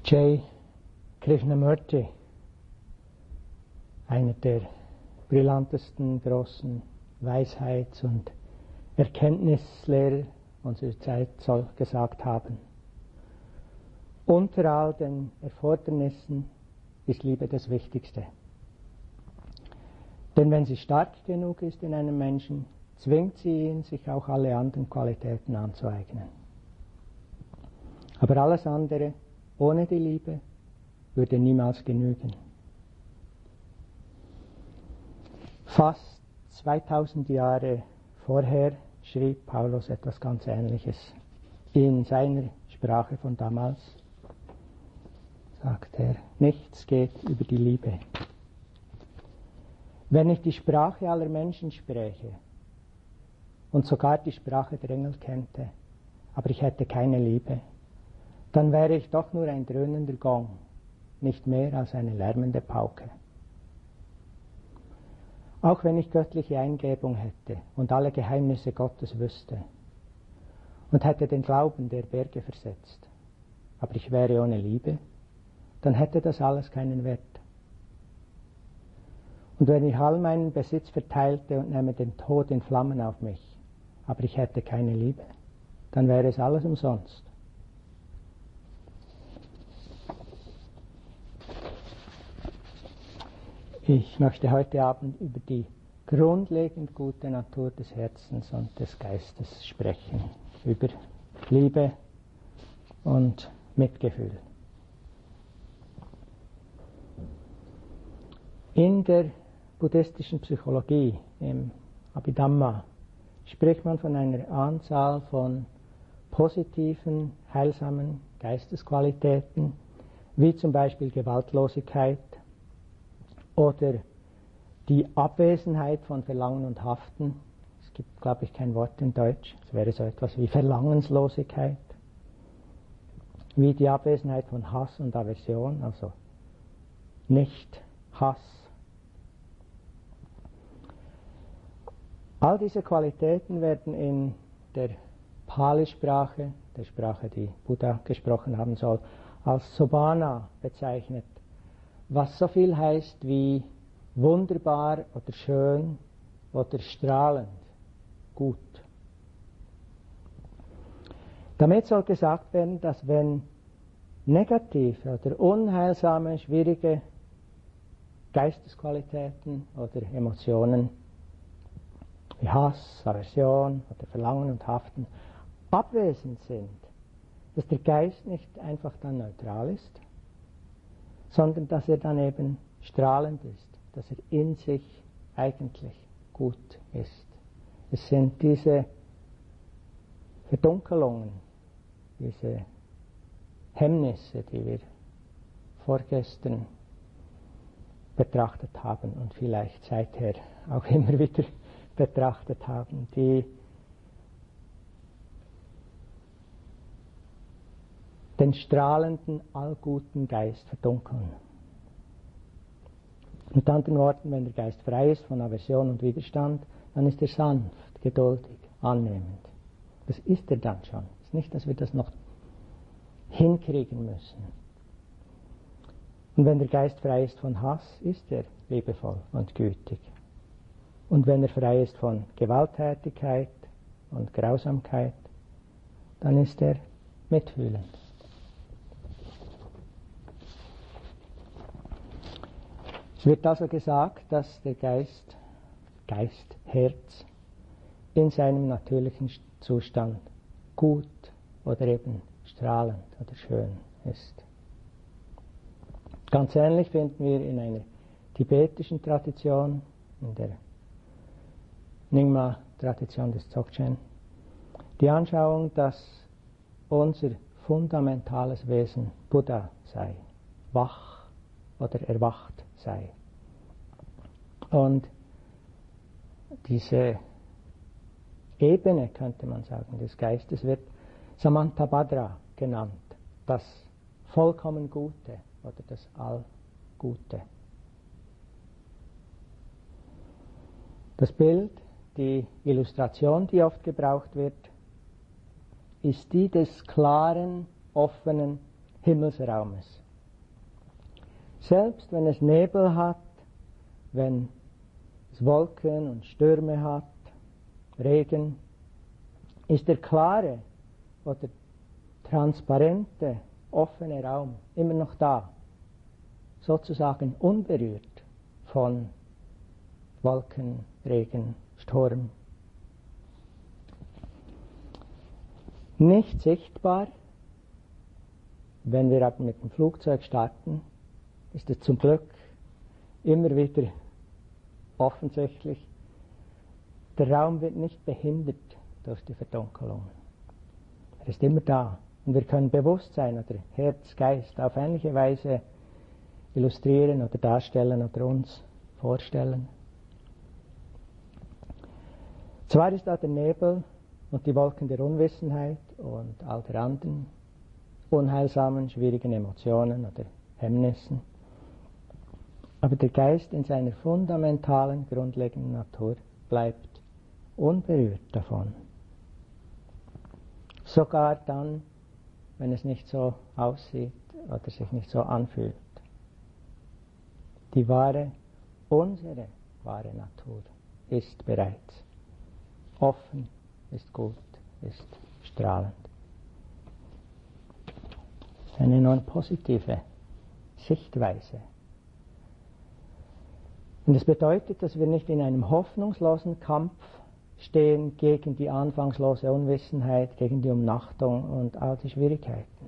J. Krishnamurti, einer der brillantesten großen Weisheits- und Erkenntnislehrer unserer Zeit, soll gesagt haben: Unter all den Erfordernissen ist Liebe das Wichtigste. Denn wenn sie stark genug ist in einem Menschen, zwingt sie ihn, sich auch alle anderen Qualitäten anzueignen. Aber alles andere ohne die Liebe würde niemals genügen. Fast 2000 Jahre vorher schrieb Paulus etwas ganz Ähnliches. In seiner Sprache von damals sagt er: Nichts geht über die Liebe. Wenn ich die Sprache aller Menschen spräche und sogar die Sprache der Engel kannte, aber ich hätte keine Liebe, dann wäre ich doch nur ein dröhnender Gong, nicht mehr als eine lärmende Pauke. Auch wenn ich göttliche Eingebung hätte und alle Geheimnisse Gottes wüsste und hätte den Glauben, der Berge versetzt, aber ich wäre ohne Liebe, dann hätte das alles keinen Wert. Und wenn ich all meinen Besitz verteilte und nähme den Tod in Flammen auf mich, aber ich hätte keine Liebe, dann wäre es alles umsonst. Ich möchte heute Abend über die grundlegend gute Natur des Herzens und des Geistes sprechen, über Liebe und Mitgefühl. In der buddhistischen Psychologie, im Abhidhamma, spricht man von einer Anzahl von positiven, heilsamen Geistesqualitäten, wie zum Beispiel Gewaltlosigkeit oder die Abwesenheit von Verlangen und Haften. Es gibt, glaube ich, kein Wort in Deutsch. Es wäre so etwas wie Verlangenslosigkeit. Wie die Abwesenheit von Hass und Aversion, also nicht Hass. All diese Qualitäten werden in der Pali-Sprache, der Sprache, die Buddha gesprochen haben soll, als Sobbana bezeichnet, was so viel heißt wie wunderbar oder schön oder strahlend, gut. Damit soll gesagt werden, dass wenn negative oder unheilsame, schwierige Geistesqualitäten oder Emotionen wie Hass, Aversion oder Verlangen und Haften abwesend sind, dass der Geist nicht einfach dann neutral ist, sondern dass er dann eben strahlend ist, dass er in sich eigentlich gut ist. Es sind diese Verdunkelungen, diese Hemmnisse, die wir vorgestern betrachtet haben und vielleicht seither auch immer wieder betrachtet haben, die den strahlenden, allguten Geist verdunkeln. Mit anderen Worten, wenn der Geist frei ist von Aversion und Widerstand, dann ist er sanft, geduldig, annehmend. Das ist er dann schon. Es ist nicht, dass wir das noch hinkriegen müssen. Und wenn der Geist frei ist von Hass, ist er liebevoll und gütig. Und wenn er frei ist von Gewalttätigkeit und Grausamkeit, dann ist er mitfühlend. Es wird also gesagt, dass der Geist, Herz, in seinem natürlichen Zustand gut oder eben strahlend oder schön ist. Ganz ähnlich finden wir in einer tibetischen Tradition, in der Nyingma-Tradition des Dzogchen, die Anschauung, dass unser fundamentales Wesen Buddha sei, wach oder erwacht sei. Und diese Ebene, könnte man sagen, des Geistes wird Samantabhadra genannt, das vollkommen Gute oder das Allgute. Das Bild, die Illustration, die oft gebraucht wird, ist die des klaren, offenen Himmelsraumes. Selbst wenn es Nebel hat, wenn es Wolken und Stürme hat, Regen, ist der klare oder transparente, offene Raum immer noch da, sozusagen unberührt von Wolken, Regen, Sturm. Nicht sichtbar, wenn wir aber mit dem Flugzeug starten, ist es zum Glück immer wieder offensichtlich. Der Raum wird nicht behindert durch die Verdunkelungen. Er ist immer da. Und wir können Bewusstsein oder Herz, Geist auf ähnliche Weise illustrieren oder darstellen oder uns vorstellen. Zwar ist da der Nebel und die Wolken der Unwissenheit und all der anderen unheilsamen, schwierigen Emotionen oder Hemmnissen, aber der Geist in seiner fundamentalen, grundlegenden Natur bleibt unberührt davon. Sogar dann, wenn es nicht so aussieht oder sich nicht so anfühlt. Die unsere wahre Natur ist bereits offen, ist gut, ist strahlend. Eine enorm positive Sichtweise. Und es bedeutet, dass wir nicht in einem hoffnungslosen Kampf stehen gegen die anfangslose Unwissenheit, gegen die Umnachtung und all die Schwierigkeiten.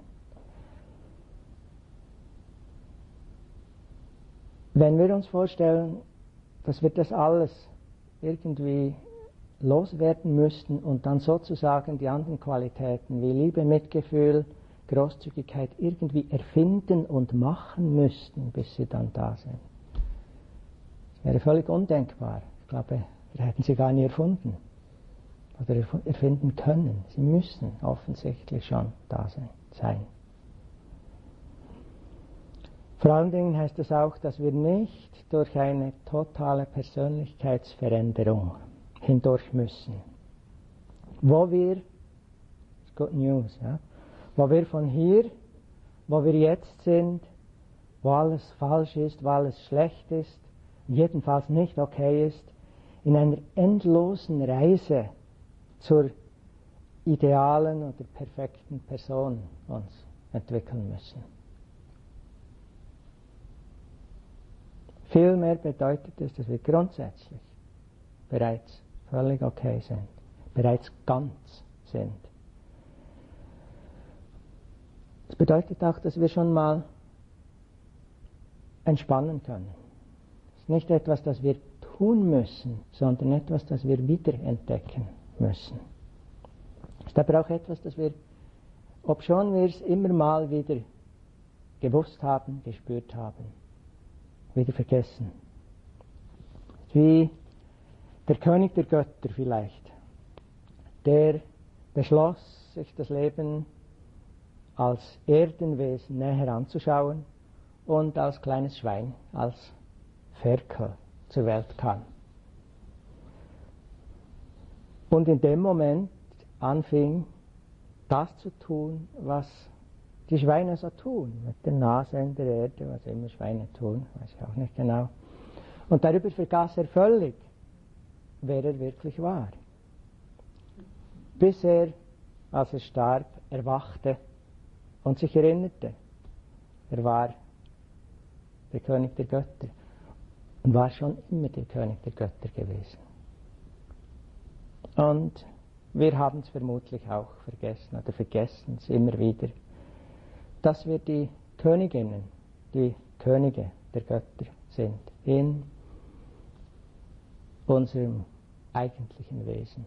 Wenn wir uns vorstellen, dass wir das alles irgendwie loswerden müssten und dann sozusagen die anderen Qualitäten wie Liebe, Mitgefühl, Großzügigkeit irgendwie erfinden und machen müssten, bis sie dann da sind. Das wäre völlig undenkbar. Ich glaube, wir hätten sie gar nie erfunden oder erfinden können. Sie müssen offensichtlich schon da sein. Vor allen Dingen heißt es auch, dass wir nicht durch eine totale Persönlichkeitsveränderung hindurch müssen. Wo wir, good news, ja, wo wir von hier, wo wir jetzt sind, wo alles falsch ist, wo alles schlecht ist, jedenfalls nicht okay ist, in einer endlosen Reise zur idealen oder perfekten Person uns entwickeln müssen. Vielmehr bedeutet es, dass wir grundsätzlich bereits völlig okay sind, bereits ganz sind. Es bedeutet auch, dass wir schon mal entspannen können. Es ist nicht etwas, das wir tun müssen, sondern etwas, das wir wiederentdecken müssen. Es ist aber auch etwas, das wir, obschon wir es immer mal wieder gewusst haben, gespürt haben, wieder vergessen. Wie der König der Götter vielleicht, der beschloss, sich das Leben als Erdenwesen näher anzuschauen und als kleines Schwein, als Ferkel zur Welt kam. Und in dem Moment anfing, das zu tun, was die Schweine so tun, mit der Nase in der Erde, was immer Schweine tun, weiß ich auch nicht genau. Und darüber vergaß er völlig, wer er wirklich war. Bis er, als er starb, erwachte und sich erinnerte, er war der König der Götter und war schon immer der König der Götter gewesen. Und wir haben es vermutlich auch vergessen oder vergessen es immer wieder, dass wir die Königinnen, die Könige der Götter sind in unserem eigentlichen Wesen.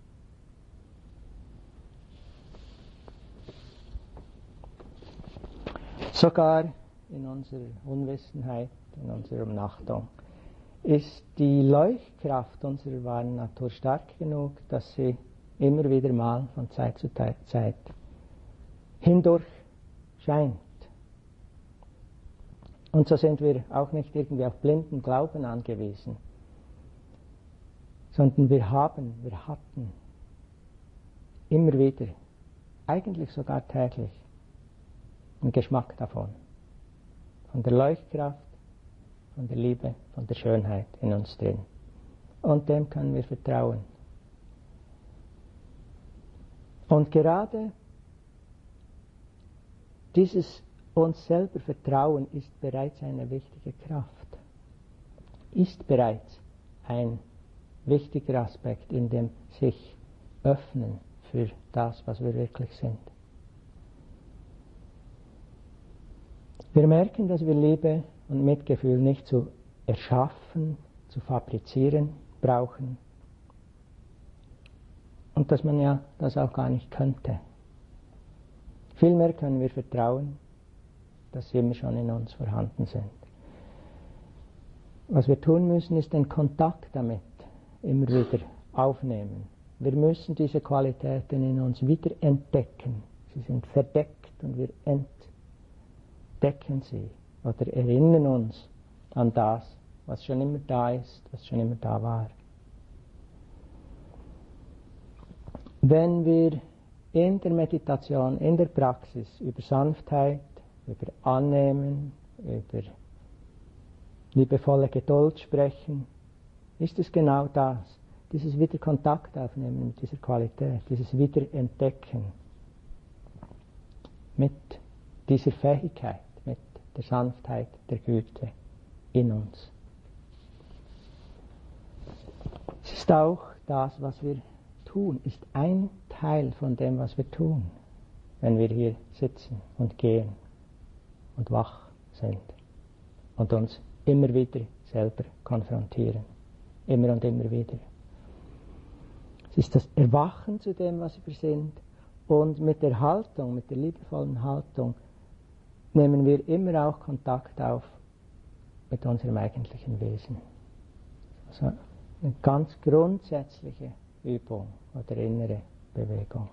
Sogar in unserer Unwissenheit, in unserer Umnachtung, ist die Leuchtkraft unserer wahren Natur stark genug, dass sie immer wieder mal von Zeit zu Zeit hindurch scheint. Und so sind wir auch nicht irgendwie auf blinden Glauben angewiesen, sondern wir hatten immer wieder, eigentlich sogar täglich, einen Geschmack davon. Von der Leuchtkraft, von der Liebe, von der Schönheit in uns drin. Und dem können wir vertrauen. Und gerade dieses uns selber Vertrauen ist bereits eine wichtige Kraft. Ist bereits ein wichtiger Aspekt in dem sich öffnen für das, was wir wirklich sind. Wir merken, dass wir Liebe und Mitgefühl nicht zu erschaffen, zu fabrizieren brauchen und dass man ja das auch gar nicht könnte. Vielmehr können wir vertrauen, dass sie immer schon in uns vorhanden sind. Was wir tun müssen, ist den Kontakt damit immer wieder aufnehmen. Wir müssen diese Qualitäten in uns wieder entdecken. Sie sind verdeckt und wir entdecken sie oder erinnern uns an das, was schon immer da ist, was schon immer da war. Wenn wir in der Meditation, in der Praxis über Sanftheit, über Annehmen, über liebevolle Geduld sprechen, ist es genau das, dieses wieder Kontakt aufnehmen mit dieser Qualität, dieses Wiederentdecken mit dieser Fähigkeit, mit der Sanftheit, der Güte in uns. Es ist auch das, was wir tun, ist ein Teil von dem, was wir tun, wenn wir hier sitzen und gehen und wach sind und uns immer wieder selber konfrontieren. Immer und immer wieder. Es ist das Erwachen zu dem, was wir sind, und mit der Haltung, mit der liebevollen Haltung, nehmen wir immer auch Kontakt auf mit unserem eigentlichen Wesen. Also eine ganz grundsätzliche Übung oder innere Bewegung.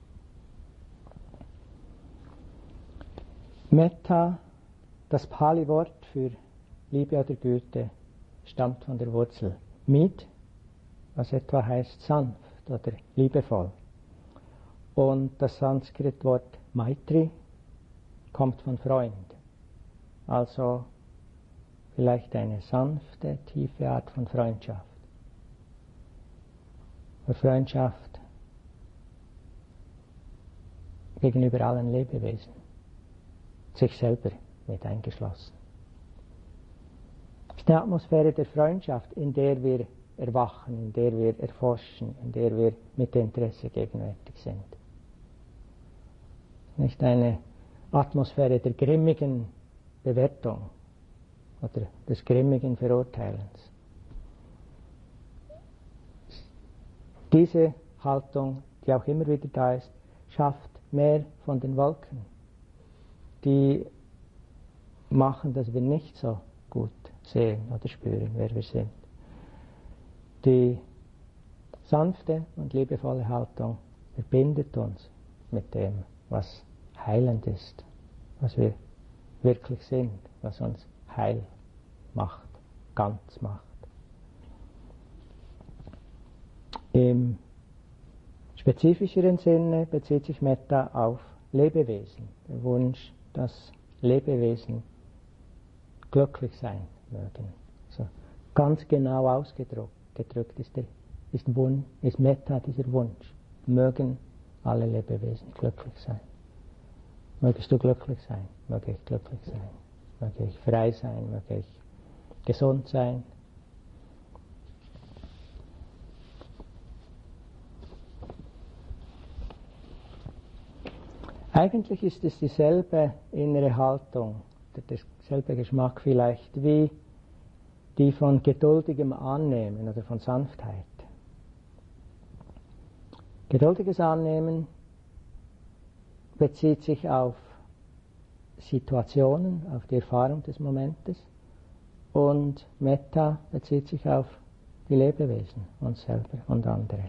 Metta, das Pali-Wort für Liebe oder Güte, stammt von der Wurzel Mit, was etwa heißt sanft oder liebevoll. Und das Sanskrit-Wort Maitri kommt von Freund. Also vielleicht eine sanfte, tiefe Art von Freundschaft. Oder Freundschaft gegenüber allen Lebewesen, sich selber mit eingeschlossen. Es ist eine Atmosphäre der Freundschaft, in der wir erwachen, in der wir erforschen, in der wir mit Interesse gegenwärtig sind. Nicht eine Atmosphäre der grimmigen Bewertung oder des grimmigen Verurteilens. Diese Haltung, die auch immer wieder da ist, schafft mehr von den Wolken, die machen, dass wir nicht so gut sehen oder spüren, wer wir sind. Die sanfte und liebevolle Haltung verbindet uns mit dem, was heilend ist, was wir wirklich sind, was uns heil macht, ganz macht. Im spezifischeren Sinne bezieht sich Metta auf Lebewesen, der Wunsch, dass Lebewesen glücklich sein mögen. Also ganz genau ausgedrückt ist Metta dieser Wunsch. Mögen alle Lebewesen glücklich sein. Mögest du glücklich sein? Möge ich glücklich sein? Möge ich frei sein? Möge ich gesund sein? Eigentlich ist es dieselbe innere Haltung, derselbe Geschmack vielleicht wie die von geduldigem Annehmen oder von Sanftheit. Geduldiges Annehmen bezieht sich auf Situationen, auf die Erfahrung des Momentes, und Metta bezieht sich auf die Lebewesen, uns selber und andere.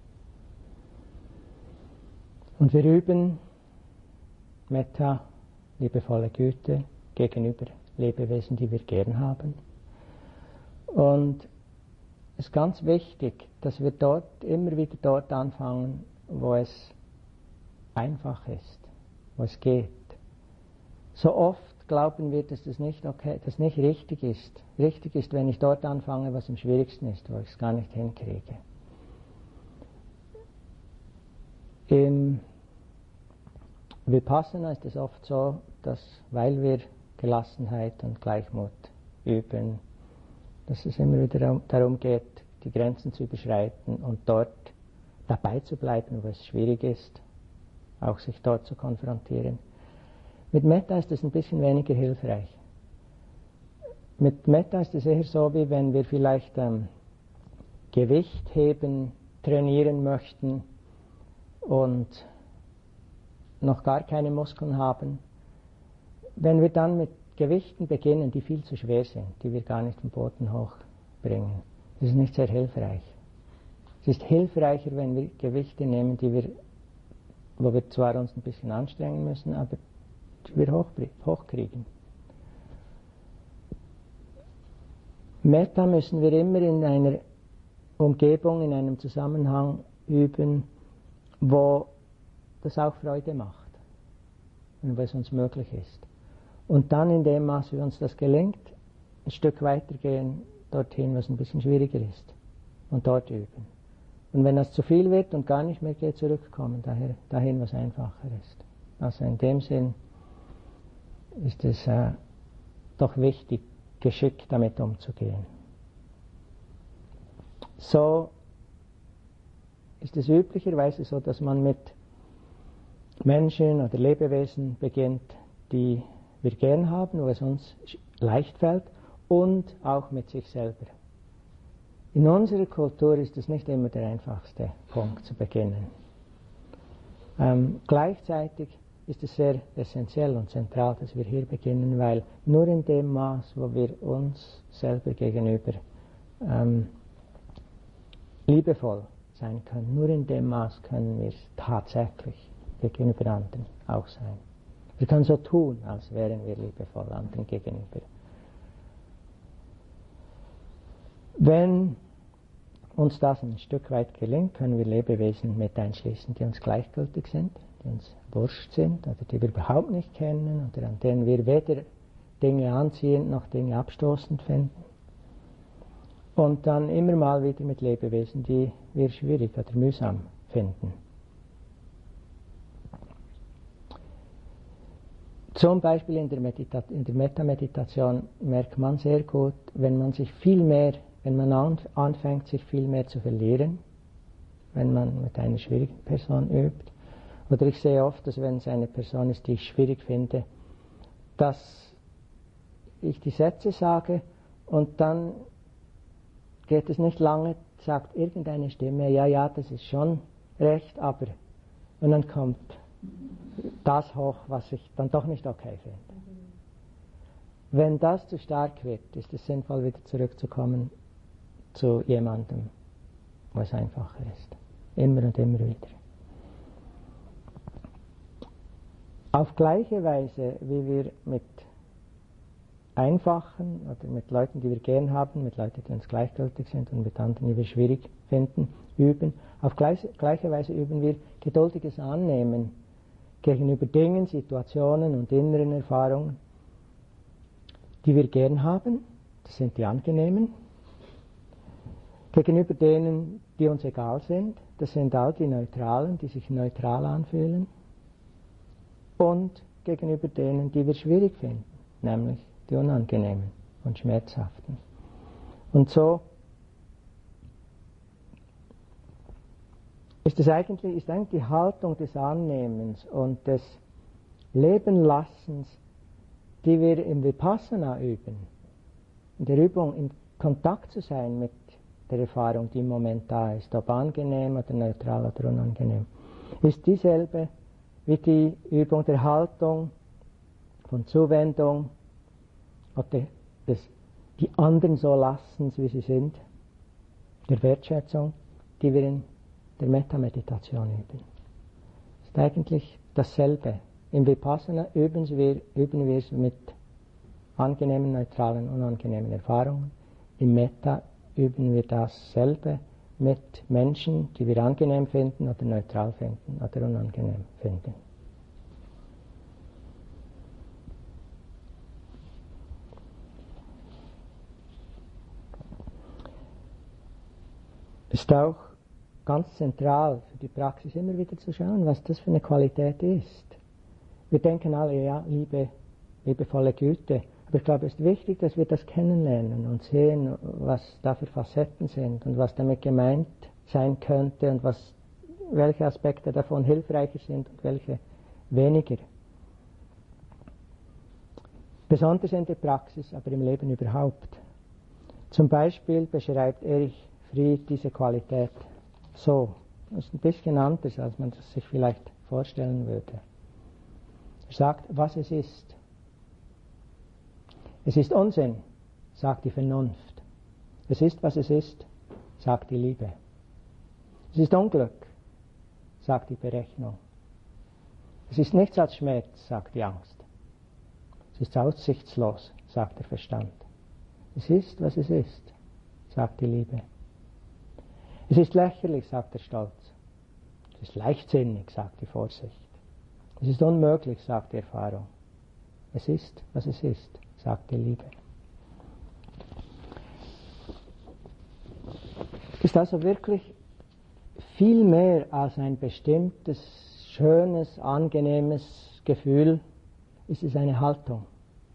Und wir üben Metta, liebevolle Güte, gegenüber Lebewesen, die wir gern haben. Und es ist ganz wichtig, dass wir immer wieder dort anfangen, wo es einfach ist, wo es geht, So oft glauben wir, dass das nicht richtig ist. Richtig ist, wenn ich dort anfange, was am schwierigsten ist, wo ich es gar nicht hinkriege. Im Vipassana ist es oft so, dass, weil wir Gelassenheit und Gleichmut üben, dass es immer wieder darum geht, die Grenzen zu überschreiten und dort dabei zu bleiben, wo es schwierig ist, auch sich dort zu konfrontieren. Mit Metta ist es ein bisschen weniger hilfreich. Mit Metta ist es eher so, wie wenn wir vielleicht Gewichtheben trainieren möchten und noch gar keine Muskeln haben. Wenn wir dann mit Gewichten beginnen, die viel zu schwer sind, die wir gar nicht vom Boden hochbringen, das ist nicht sehr hilfreich. Es ist hilfreicher, wenn wir Gewichte nehmen, wo wir zwar uns ein bisschen anstrengen müssen, aber die wir hochkriegen. Metta müssen wir immer in einer Umgebung, in einem Zusammenhang üben, wo das auch Freude macht und wo es uns möglich ist. Und dann in dem Maß, wie uns das gelingt, ein Stück weitergehen dorthin, was ein bisschen schwieriger ist und dort üben. Und wenn das zu viel wird und gar nicht mehr geht, zurückkommen dahin, was einfacher ist. Also in dem Sinn ist es doch wichtig, geschickt damit umzugehen. So ist es üblicherweise so, dass man mit Menschen oder Lebewesen beginnt, die wir gern haben, wo es uns leicht fällt, und auch mit sich selber. In unserer Kultur ist es nicht immer der einfachste Punkt zu beginnen. Gleichzeitig ist es sehr essentiell und zentral, dass wir hier beginnen, weil nur in dem Maß, wo wir uns selber gegenüber liebevoll sein können, nur in dem Maß können wir tatsächlich gegenüber anderen auch sein. Wir können so tun, als wären wir liebevoll anderen gegenüber. Wenn uns das ein Stück weit gelingt, können wir Lebewesen mit einschließen, die uns gleichgültig sind, die uns wurscht sind oder die wir überhaupt nicht kennen oder an denen wir weder Dinge anziehend noch Dinge abstoßend finden. Und dann immer mal wieder mit Lebewesen, die wir schwierig oder mühsam finden. Zum Beispiel in der Metta-Meditation merkt man sehr gut, wenn man anfängt, sich viel mehr zu verlieren, wenn man mit einer schwierigen Person übt. Oder ich sehe oft, dass wenn es eine Person ist, die ich schwierig finde, dass ich die Sätze sage und dann geht es nicht lange, sagt irgendeine Stimme, ja, das ist schon recht, aber, und dann kommt das hoch, was ich dann doch nicht okay finde. Wenn das zu stark wird, ist es sinnvoll, wieder zurückzukommen zu jemandem, wo es einfacher ist. Immer und immer wieder. Auf gleiche Weise, wie wir mit einfachen oder mit Leuten, die wir gern haben, mit Leuten, die uns gleichgültig sind und mit anderen, die wir schwierig finden, üben, auf gleiche Weise üben wir geduldiges Annehmen gegenüber Dingen, Situationen und inneren Erfahrungen, die wir gern haben, das sind die angenehmen, gegenüber denen, die uns egal sind, das sind all die Neutralen, die sich neutral anfühlen, und gegenüber denen, die wir schwierig finden, nämlich die unangenehmen und schmerzhaften. Und so ist eigentlich die Haltung des Annehmens und des Lebenlassens, die wir im Vipassana üben, in der Übung in Kontakt zu sein mit der Erfahrung, die im Moment da ist, ob angenehm oder neutral oder unangenehm, ist dieselbe wie die Übung der Haltung, von Zuwendung, oder die anderen so lassen, wie sie sind, der Wertschätzung, die wir in der Metta-Meditation üben. Das ist eigentlich dasselbe. Im Vipassana üben wir es mit angenehmen, neutralen, unangenehmen Erfahrungen. Im Metta üben wir dasselbe mit Menschen, die wir angenehm finden oder neutral finden oder unangenehm finden. ist auch ganz zentral für die Praxis, immer wieder zu schauen, was das für eine Qualität ist. Wir denken alle, ja, Liebe, liebevolle Güte. Aber ich glaube, es ist wichtig, dass wir das kennenlernen und sehen, was da für Facetten sind und was damit gemeint sein könnte und welche Aspekte davon hilfreicher sind und welche weniger. Besonders in der Praxis, aber im Leben überhaupt. Zum Beispiel beschreibt Erich Fried diese Qualität so. Das ist ein bisschen anders, als man das sich vielleicht vorstellen würde. Er sagt, was es ist. Es ist Unsinn, sagt die Vernunft. Es ist, was es ist, sagt die Liebe. Es ist Unglück, sagt die Berechnung. Es ist nichts als Schmerz, sagt die Angst. Es ist aussichtslos, sagt der Verstand. Es ist, was es ist, sagt die Liebe. Es ist lächerlich, sagt der Stolz. Es ist leichtsinnig, sagt die Vorsicht. Es ist unmöglich, sagt die Erfahrung. Es ist, was es ist, sagt die Liebe. Ist also wirklich viel mehr als ein bestimmtes, schönes, angenehmes Gefühl, ist es eine Haltung.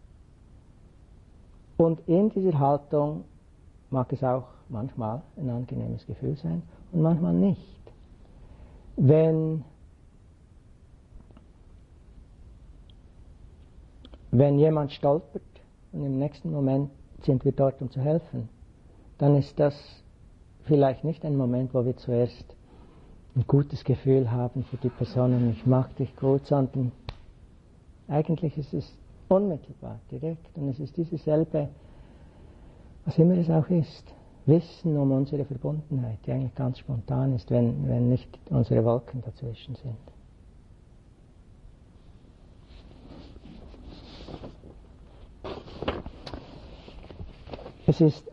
Und in dieser Haltung mag es auch manchmal ein angenehmes Gefühl sein und manchmal nicht. Wenn jemand stolpert und im nächsten Moment sind wir dort, um zu helfen, dann ist das vielleicht nicht ein Moment, wo wir zuerst ein gutes Gefühl haben für die Person und ich mag dich gut, sondern eigentlich ist es unmittelbar, direkt und es ist dieselbe, was immer es auch ist, Wissen um unsere Verbundenheit, die eigentlich ganz spontan ist, wenn nicht unsere Wolken dazwischen sind. Es ist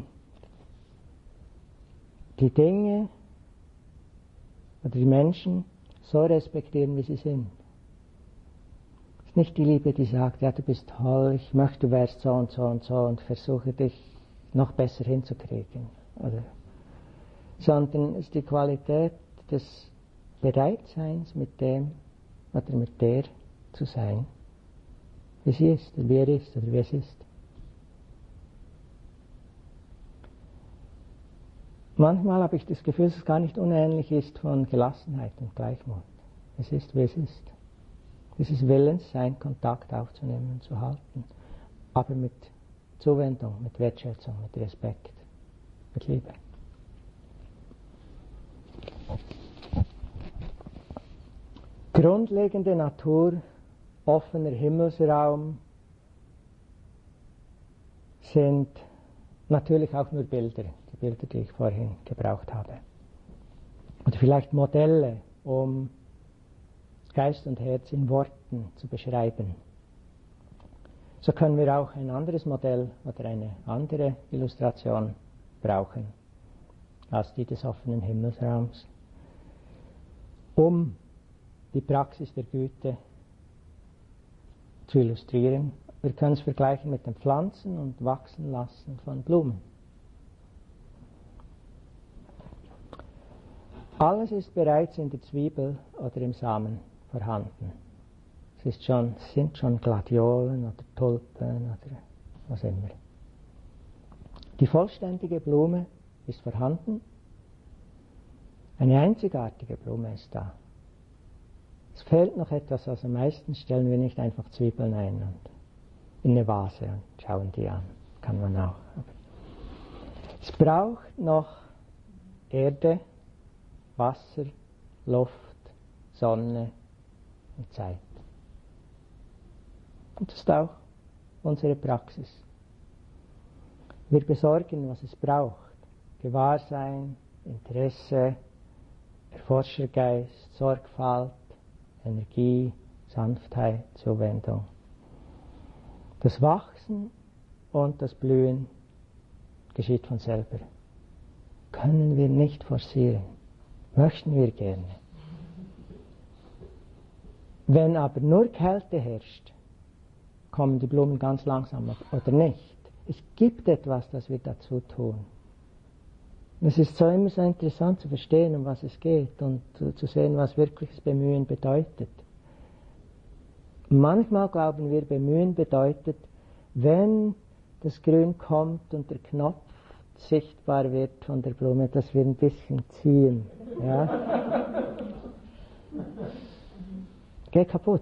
die Dinge oder die Menschen so respektieren, wie sie sind. Es ist nicht die Liebe, die sagt, ja, du bist toll, ich möchte, du wärst so und so und so und versuche dich noch besser hinzukriegen. Sondern es ist die Qualität des Bereitseins mit dem oder mit der zu sein, wie sie ist, oder wie er ist, oder wie es ist. Manchmal habe ich das Gefühl, dass es gar nicht unähnlich ist von Gelassenheit und Gleichmut. Es ist, wie es ist. Dieses Willens, seinen Kontakt aufzunehmen und zu halten. Aber mit Zuwendung, mit Wertschätzung, mit Respekt, mit Liebe. Grundlegende Natur, offener Himmelsraum sind natürlich auch nur Bilder, die Bilder, die ich vorhin gebraucht habe. Oder vielleicht Modelle, um Geist und Herz in Worten zu beschreiben. So können wir auch ein anderes Modell oder eine andere Illustration brauchen als die des offenen Himmelsraums, um die Praxis der Güte zu illustrieren. Wir können es vergleichen mit dem Pflanzen und Wachsen lassen von Blumen. Alles ist bereits in der Zwiebel oder im Samen vorhanden. Es sind schon Gladiolen oder Tulpen oder was immer. Die vollständige Blume ist vorhanden. Eine einzigartige Blume ist da. Es fehlt noch etwas, also meistens stellen wir nicht einfach Zwiebeln ein und in eine Vase und schauen die an. Kann man auch. Aber es braucht noch Erde, Wasser, Luft, Sonne und Zeit. Und das ist auch unsere Praxis. Wir besorgen, was es braucht. Gewahrsein, Interesse, Erforschergeist, Sorgfalt, Energie, Sanftheit, Zuwendung. Das Wachsen und das Blühen geschieht von selber. Können wir nicht forcieren. Möchten wir gerne. Wenn aber nur Kälte herrscht, kommen die Blumen ganz langsam oder nicht. Es gibt etwas, das wir dazu tun. Es ist so immer so interessant zu verstehen, um was es geht und zu sehen, was wirkliches Bemühen bedeutet. Manchmal glauben wir, Bemühen bedeutet, wenn das Grün kommt und der Knopf sichtbar wird von der Blume, dass wir ein bisschen ziehen. Ja? Geh kaputt.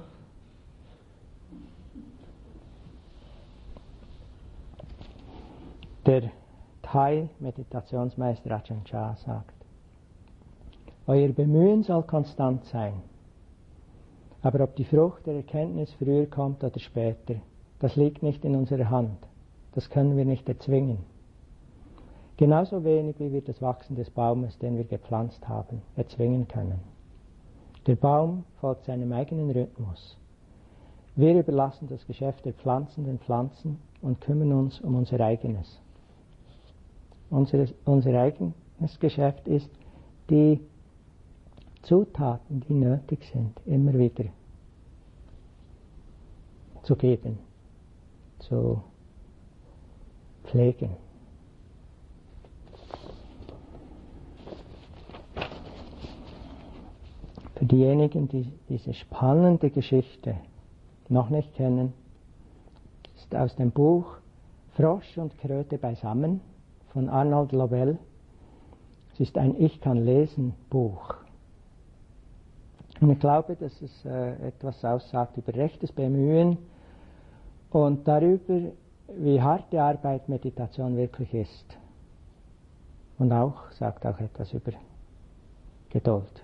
Der Thai-Meditationsmeister Ajahn Chah sagt, euer Bemühen soll konstant sein, aber ob die Frucht der Erkenntnis früher kommt oder später, das liegt nicht in unserer Hand, das können wir nicht erzwingen. Genauso wenig wie wir das Wachsen des Baumes, den wir gepflanzt haben, erzwingen können. Der Baum folgt seinem eigenen Rhythmus. Wir überlassen das Geschäft der Pflanzen den Pflanzen und kümmern uns um unser eigenes. Unser eigenes Geschäft ist, die Zutaten, die nötig sind, immer wieder zu geben, zu pflegen. Für diejenigen, die diese spannende Geschichte noch nicht kennen, ist aus dem Buch Frosch und Kröte beisammen von Arnold Lobel. Es ist ein Ich kann lesen Buch. Und ich glaube, dass es etwas aussagt über rechtes Bemühen und darüber, wie harte Arbeit Meditation wirklich ist. Und sagt auch etwas über Geduld.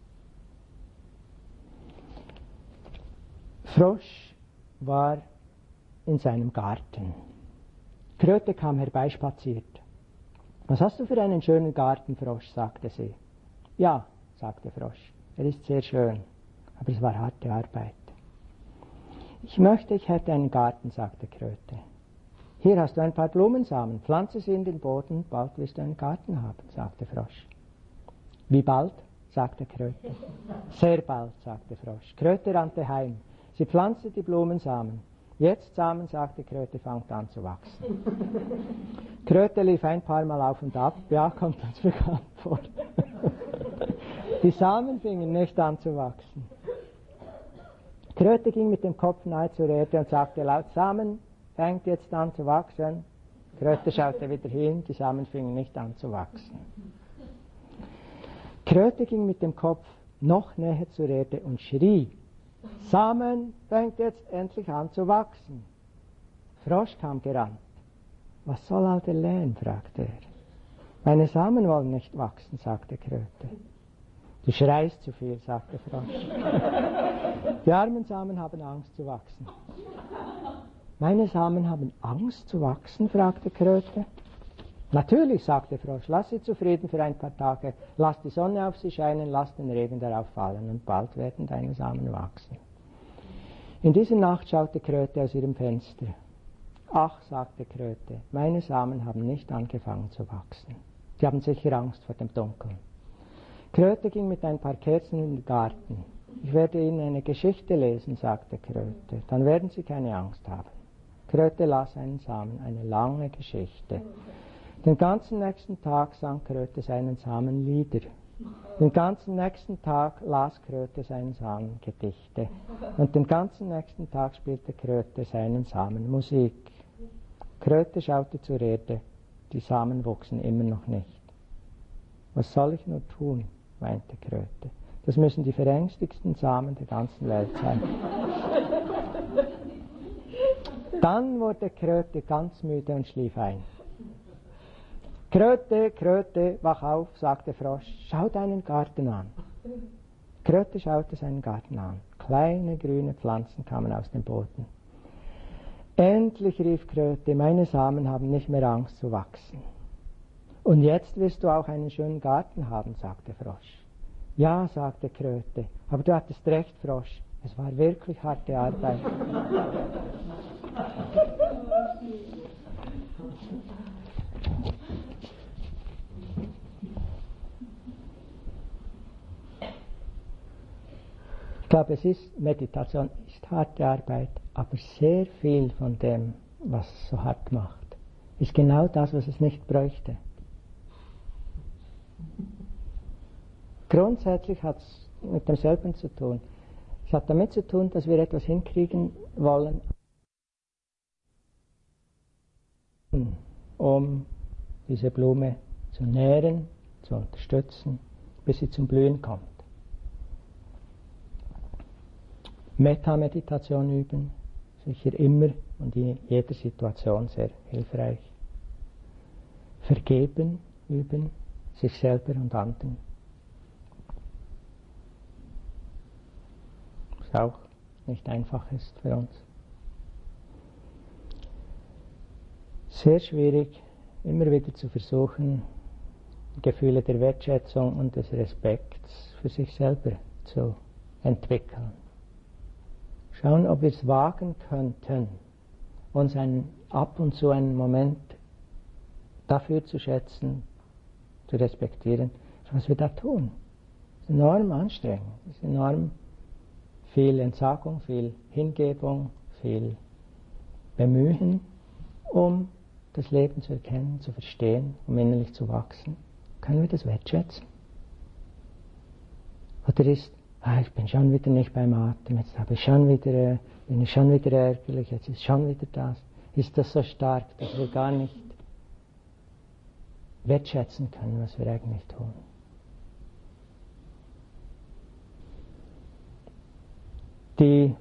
Frosch war in seinem Garten. Kröte kam herbeispaziert. Was hast du für einen schönen Garten, Frosch? Sagte sie. Ja, sagte Frosch, er ist sehr schön, aber es war harte Arbeit. Ich hätte einen Garten, sagte Kröte. Hier hast du ein paar Blumensamen, pflanze sie in den Boden, bald wirst du einen Garten haben, sagte Frosch. Wie bald? Sagte Kröte. Sehr bald, sagte Frosch. Kröte rannte heim. Sie pflanzte die Blumensamen. Jetzt Samen, sagte Kröte, fangt an zu wachsen. Kröte lief ein paar Mal auf und ab. Ja, kommt uns bekannt vor. Die Samen fingen nicht an zu wachsen. Kröte ging mit dem Kopf nahe zur Erde und sagte laut, Samen fängt jetzt an zu wachsen. Kröte schaute wieder hin, die Samen fingen nicht an zu wachsen. Kröte ging mit dem Kopf noch näher zur Erde und schrie, Samen fängt jetzt endlich an zu wachsen. Frosch kam gerannt. Was soll all der Lärm? Fragte er. Meine Samen wollen nicht wachsen, sagte Kröte. Du schreist zu viel, sagte Frosch. Die armen Samen haben Angst zu wachsen. Meine Samen haben Angst zu wachsen? Fragte Kröte. Natürlich, sagte Frosch, lass sie zufrieden für ein paar Tage, lass die Sonne auf sie scheinen, lass den Regen darauf fallen und bald werden deine Samen wachsen. In dieser Nacht schaute Kröte aus ihrem Fenster. Ach, sagte Kröte, meine Samen haben nicht angefangen zu wachsen. Sie haben sicher Angst vor dem Dunkeln. Kröte ging mit ein paar Kerzen in den Garten. Ich werde Ihnen eine Geschichte lesen, sagte Kröte, dann werden Sie keine Angst haben. Kröte las einen Samen, eine lange Geschichte. Den ganzen nächsten Tag sang Kröte seinen Samen Lieder. Den ganzen nächsten Tag las Kröte seinen Samen Gedichte. Und den ganzen nächsten Tag spielte Kröte seinen Samen Musik. Kröte schaute zur Erde. Die Samen wuchsen immer noch nicht. Was soll ich nur tun? Weinte Kröte. Das müssen die verängstigsten Samen der ganzen Welt sein. Dann wurde Kröte ganz müde und schlief ein. Kröte, Kröte, wach auf, sagte Frosch, schau deinen Garten an. Kröte schaute seinen Garten an. Kleine grüne Pflanzen kamen aus dem Boden. Endlich rief Kröte, meine Samen haben nicht mehr Angst zu wachsen. Und jetzt wirst du auch einen schönen Garten haben, sagte Frosch. Ja, sagte Kröte, aber du hattest recht, Frosch, es war wirklich harte Arbeit. Ich glaube, Meditation ist harte Arbeit, aber sehr viel von dem, was es so hart macht, ist genau das, was es nicht bräuchte. Grundsätzlich hat es mit demselben zu tun. Es hat damit zu tun, dass wir etwas hinkriegen wollen, um diese Blume zu nähren, zu unterstützen, bis sie zum Blühen kommt. Metta-Meditation üben, sicher immer und in jeder Situation sehr hilfreich. Vergeben üben, sich selber und anderen. Was auch nicht einfach ist für uns. Sehr schwierig, immer wieder zu versuchen, Gefühle der Wertschätzung und des Respekts für sich selber zu entwickeln. Schauen, ob wir es wagen könnten, uns ab und zu einen Moment dafür zu schätzen, zu respektieren, was wir da tun. Das ist enorm anstrengend, das ist enorm viel Entsagung, viel Hingebung, viel Bemühen, um das Leben zu erkennen, zu verstehen, um innerlich zu wachsen. Können wir das wertschätzen? Oder ist, ich bin schon wieder nicht beim Atem, jetzt bin ich schon wieder ärgerlich, jetzt ist schon wieder das. Ist das so stark, dass wir gar nicht wertschätzen können, was wir eigentlich tun? Die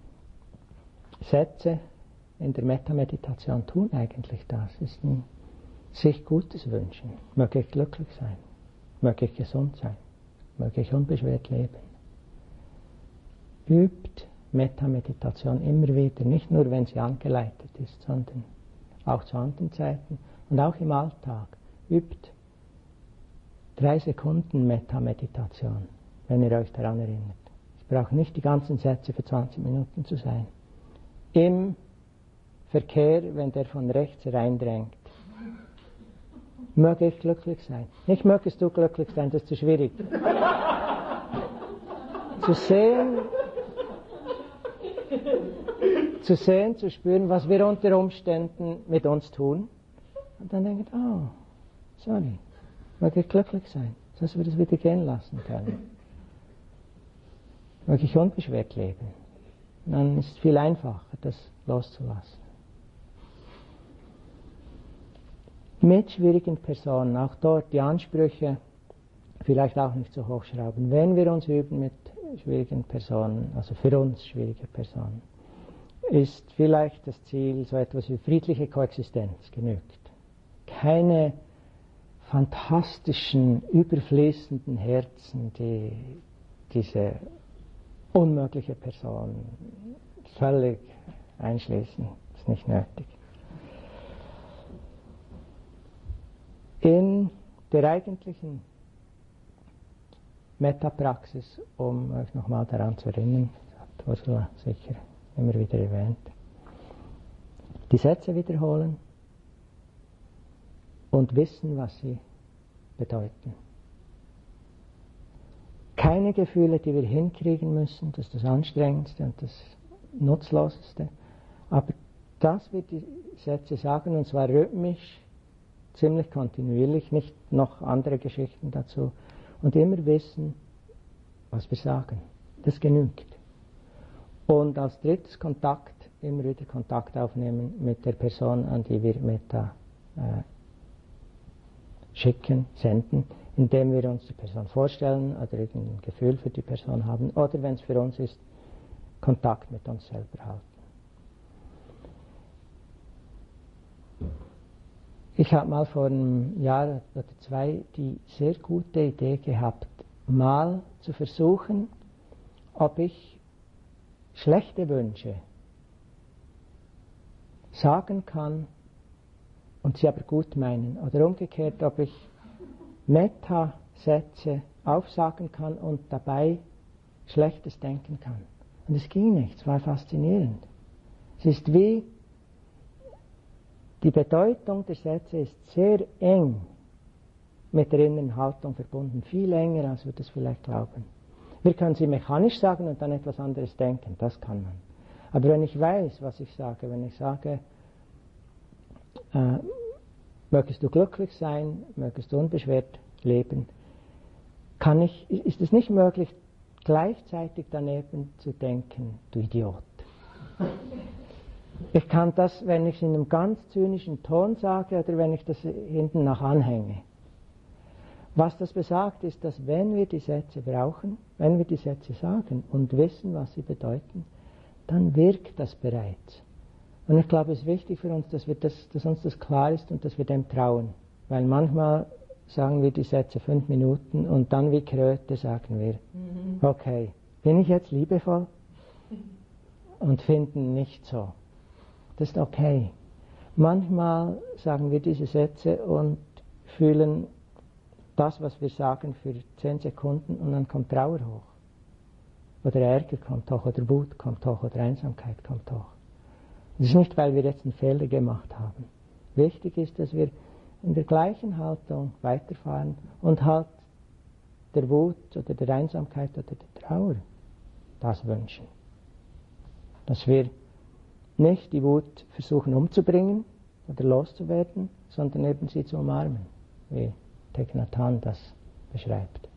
Sätze in der Metta-Meditation tun eigentlich das. Es ist ein sich Gutes wünschen. Möge ich glücklich sein. Möge ich gesund sein. Möge ich unbeschwert leben. Übt Metta-Meditation immer wieder, nicht nur wenn sie angeleitet ist, sondern auch zu anderen Zeiten und auch im Alltag. Übt 3 Sekunden Metta-Meditation, wenn ihr euch daran erinnert. Es braucht nicht die ganzen Sätze für 20 Minuten zu sein. Im Verkehr, wenn der von rechts reindrängt. Möge ich glücklich sein. Nicht mögest du glücklich sein, das ist zu schwierig. Zu sehen, zu spüren, was wir unter Umständen mit uns tun. Und dann denken, sorry, möge ich glücklich sein, dass wir das wieder gehen lassen können. Möge ich unbeschwert leben. Dann ist es viel einfacher, das loszulassen. Mit schwierigen Personen, auch dort die Ansprüche vielleicht auch nicht so hochschrauben. Wenn wir uns üben mit schwierigen Personen, also für uns schwierige Personen, ist vielleicht das Ziel so etwas wie friedliche Koexistenz genügt. Keine fantastischen, überfließenden Herzen, die diese unmögliche Person völlig einschließen. Das ist nicht nötig. In der eigentlichen Metta-Praxis, um euch nochmal daran zu erinnern, das hat Ursula sicher immer wieder erwähnt, die Sätze wiederholen und wissen, was sie bedeuten. Keine Gefühle, die wir hinkriegen müssen, das ist das Anstrengendste und das Nutzloseste, aber dass wir die Sätze sagen, und zwar rhythmisch, ziemlich kontinuierlich, nicht noch andere Geschichten dazu, und immer wissen, was wir sagen. Das genügt. Und als drittes Kontakt, immer wieder Kontakt aufnehmen mit der Person, an die wir Metta schicken, senden, indem wir uns die Person vorstellen oder irgendein Gefühl für die Person haben, oder wenn es für uns ist, Kontakt mit uns selber halten. Ich habe mal vor einem Jahr oder 2 die sehr gute Idee gehabt, mal zu versuchen, ob ich schlechte Wünsche sagen kann und sie aber gut meinen. Oder umgekehrt, ob ich Metta-Sätze aufsagen kann und dabei Schlechtes denken kann. Und es ging nicht, es war faszinierend. Es ist wie, die Bedeutung der Sätze ist sehr eng mit der inneren Haltung verbunden, viel enger, als wir das vielleicht glauben. Wir können sie mechanisch sagen und dann etwas anderes denken, das kann man. Aber wenn ich weiß, was ich sage, wenn ich sage, mögest du glücklich sein, mögest du unbeschwert leben, ist es nicht möglich, gleichzeitig daneben zu denken, du Idiot. Ich kann das, wenn ich es in einem ganz zynischen Ton sage oder wenn ich das hinten nach anhänge. Was das besagt, ist, dass wenn wir die Sätze brauchen, wenn wir die Sätze sagen und wissen, was sie bedeuten, dann wirkt das bereits. Und ich glaube, es ist wichtig für uns, dass uns das klar ist und dass wir dem trauen. Weil manchmal sagen wir die Sätze 5 Minuten und dann wie Kröte sagen wir, okay, bin ich jetzt liebevoll? Und finden nicht so. Das ist okay. Manchmal sagen wir diese Sätze und fühlen das, was wir sagen, für 10 Sekunden und dann kommt Trauer hoch. Oder Ärger kommt hoch, oder Wut kommt hoch, oder Einsamkeit kommt hoch. Das ist nicht, weil wir jetzt einen Fehler gemacht haben. Wichtig ist, dass wir in der gleichen Haltung weiterfahren und halt der Wut oder der Einsamkeit oder der Trauer das wünschen. Dass wir nicht die Wut versuchen umzubringen oder loszuwerden, sondern eben sie zu umarmen, wie Thich Nhat Hanh das beschreibt.